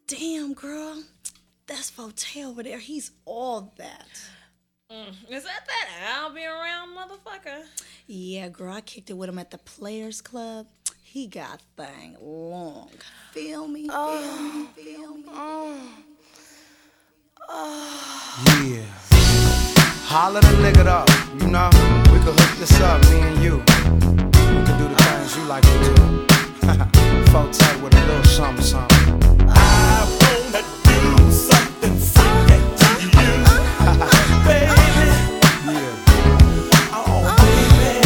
Damn, girl. That's Forte over there. He's all that. Is that I'll be around motherfucker? Yeah, girl, I kicked it with him at the Players Club. He got thing long. Feel me? Feel me? Yeah. Holler the nigga up, you know? We could hook this up, me and you. We could do the things you like to do. Forte with a little something, something. I wanna do something funky to you, baby. Yeah. Oh, baby.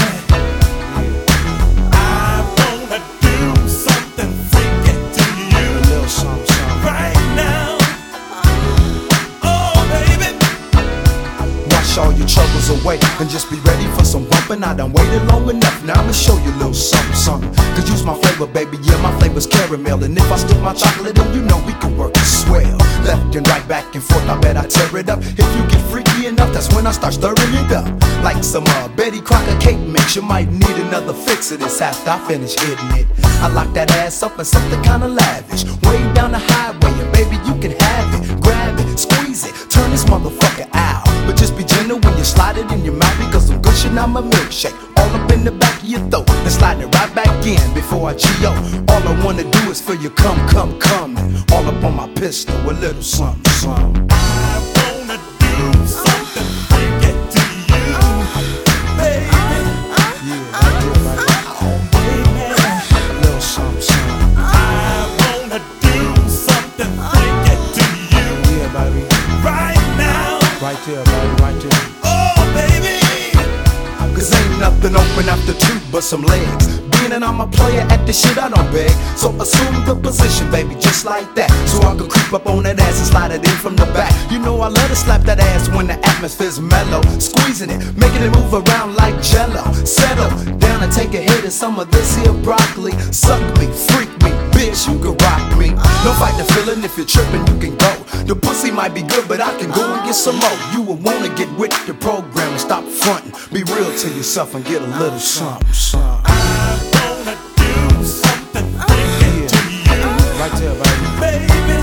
I wanna do something freaky to you, A little something, something. right now. Oh, baby. Wash all your troubles away and just be ready for some bumping. I done waited long enough, now I'ma show you a little something, something. Cause you's my flavor, baby, yeah, my flavor's caramel. And if I stick my chocolate in, you know we can work it swell. Left and right, back and forth, I bet I tear it up. If you get freaky enough, that's when I start stirring it up. Like some Betty Crocker cake mix, you might need another fix of this after I finish hitting it. I lock that ass up in something kinda lavish, way down the highway, and baby, you can have it. Grab it, squeeze it, turn this motherfucker out. But just be gentle when you slide it in your mouth, because I'm gushing out my milkshake all up in the back of your throat, and slide it right back in before I G.O. All I wanna do is feel you come, all up on my pistol, a little something, something. I wanna do something freaky to you, baby. Yeah, right there. Oh, baby. A little something, something. I wanna do something freaky to you, Yeah, baby. right now. Right there, baby, right there. Oh, baby. Cause ain't nothing open after two but some legs. Being that I'm a player at this shit, I don't beg. So assume the position, baby, just like that. So I can creep up on that ass and slide it in from the back. You know I love to slap that ass when the atmosphere's mellow. Squeezing it, making it move around like jello. Settle down and take a hit of some of this here broccoli. Suck me, freak me, bitch, you can rock me. No fight the feeling, if you're tripping, you can go. The pussy might be good, but I can go and get some more. You will wanna get with the program and stop fronting. Be real to yourself and get a little something, something. I wanna do something freaky to you, Right there, baby. baby.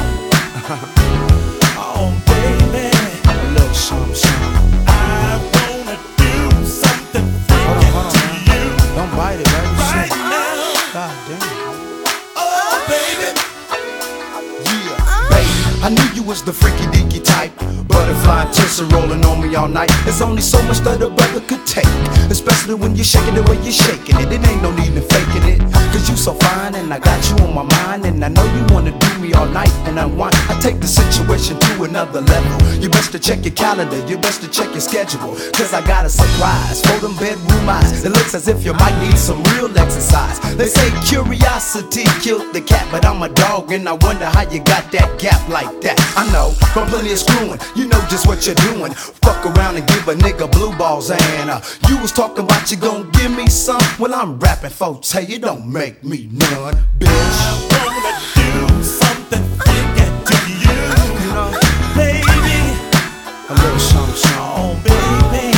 Oh, baby. A little something, something. I wanna do something freaky Hold on, to man. you, Don't bite it, baby. right Shit. now. God damn. Oh, baby. Yeah, baby, I knew you was the freaky deaky type. Butterfly tissue rolling on me all night. There's only so much that a brother could take, especially when you're shaking the way you're shaking it. It ain't no need in faking it, cause you so fine and I got you on my mind. And I know you wanna do me all night, and I take the situation to another level. You best to check your calendar, you best to check your schedule, cause I got a surprise for them bedroom eyes. It looks as if you might need some real exercise. They say curiosity killed the cat, but I'm a dog and I wonder how you got that gap like that. I know, from plenty of screwing, you know just what you're doing. Fuck around and give a nigga blue balls, and you was talking about you gon' give me some. Well, I'm rapping, folks, hey, you don't make me none, bitch. I wanna do something freaky to you, You know, baby. a little something, something. Oh, baby.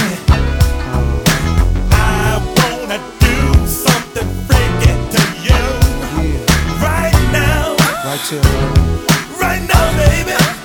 I wanna do something freaky to you, Yeah, right now. right there, baby. Right now, baby.